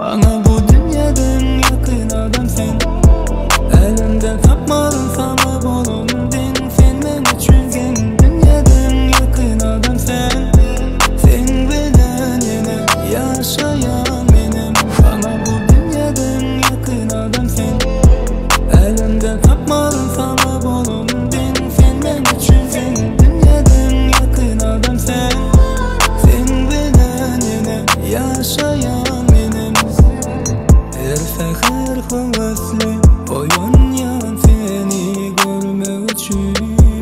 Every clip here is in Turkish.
Bana bu dünyadan yakın adam sen. Elimden tapmadın sana bolumdin. Sen men üçün gen dünyadan yakın adam sen. Sen bilen yine yaşayan benim. Bana bu dünyadan yakın adam sen. Elimden tapmadın sana bolumdin. Sen men üçün gen dünyadan yakın adam sen. Sen bilen yine yaşayan fəxər havaslı oyanyan seni görmək üçün.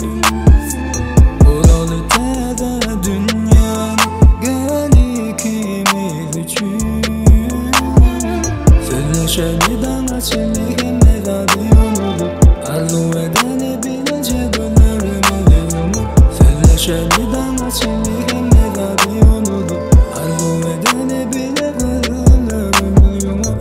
Buralı təzə dünyanın gəli ikimiz üçün. Sözləşəli danışılı həmə radiyonu arzu edəni biləcək gönlümüzü yumur. Sözləşəli danışılı həmə radiyonu arzu edəni biləcək gönlümüzü yumur.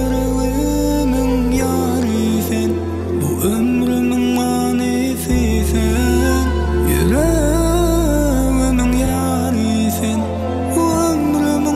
Ömrümün manisisin, yüreğimin yarisin. Ömrümün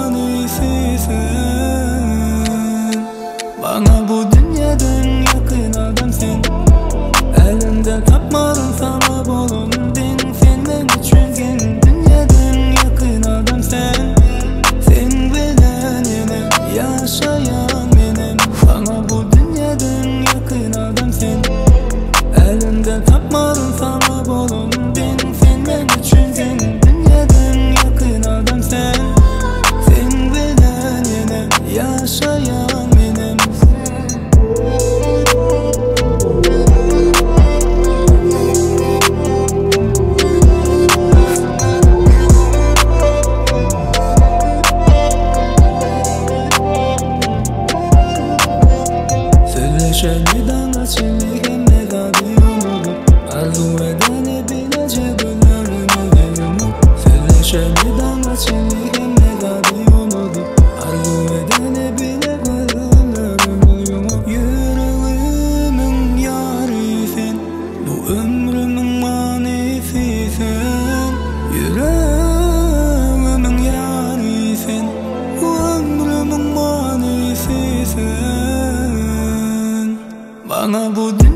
manisisin. Bana bu dünyadan yakın adam sen. Elimden tapmadın sana bolumdin. Sen men üçün gen dünyadan yakın adam sen. Sen bilen yine yaşayan benim. Bana bu dünyadan yakın adam sen. Elimden tapmadın sana bolumdin. Sen men üçün gen dünyadan yakın adam sen. Sen bilen yine yaşayan benim. Sözləşəli danışılı həmə radiyonu arzu edəni biləcək gönlümüzü yumur. Sözləşəli danışılı həmə radiyonu arzu edəni biləcək gönlümüzü yumur. Yüreğimin yarisin, bu ömrümün manisisin. Yüreğimin yarisin, bu ömrümün manisisin. Bana bu